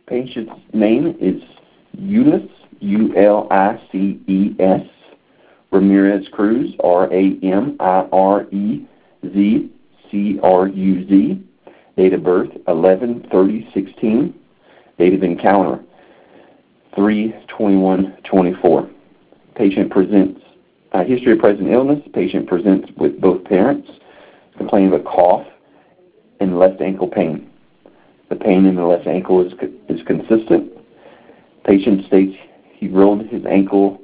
Patient's name is Ulices, Ulices, Ramirez Cruz, Ramirez-Cruz. Date of birth 11/30/16. Date of encounter 3/21/24. Patient presents history of present illness. Patient presents with both parents complaining of a cough and left ankle pain. The pain in the left ankle is consistent. Patient states he rolled his ankle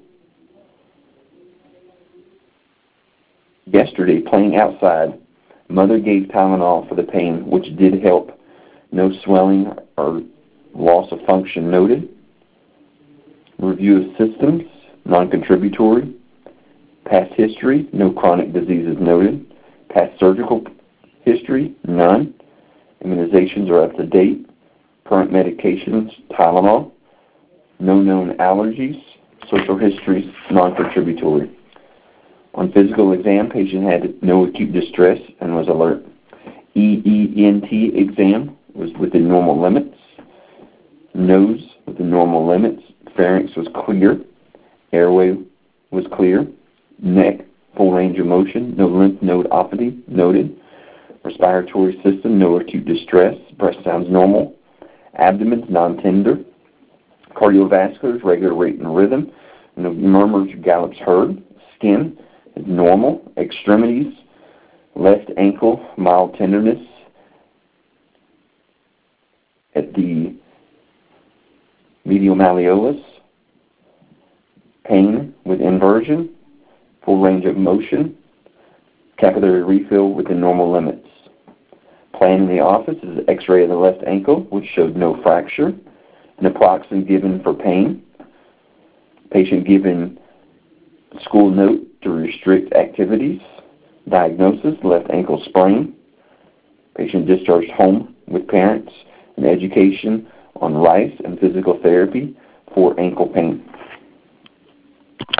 yesterday playing outside. Mother gave Tylenol for the pain, which did help. No swelling or loss of function noted. Review of systems, non-contributory. Past history, no chronic diseases noted. Past surgical history, none. Immunizations are up to date. Current medications, Tylenol. No known allergies. Social history, non-contributory. On physical exam, patient had no acute distress and was alert. EENT exam was within normal limits. Nose within normal limits. Pharynx was clear. Airway was clear. Neck, full range of motion. No lymph nodeopathy noted. Respiratory system, no acute distress. Breast sounds normal. Abdomen, non-tender. Cardiovasculars, regular rate and rhythm. No murmurs or gallops heard. Skin is normal. Extremities, left ankle, mild tenderness at the medial malleolus. Pain with inversion. Full range of motion. Capillary refill within normal limits. Plan in the office is x-ray of the left ankle, which showed no fracture. Naproxen given for pain. Patient given school note to restrict activities. Diagnosis, left ankle sprain. Patient discharged home with parents and education on rice and physical therapy for ankle pain.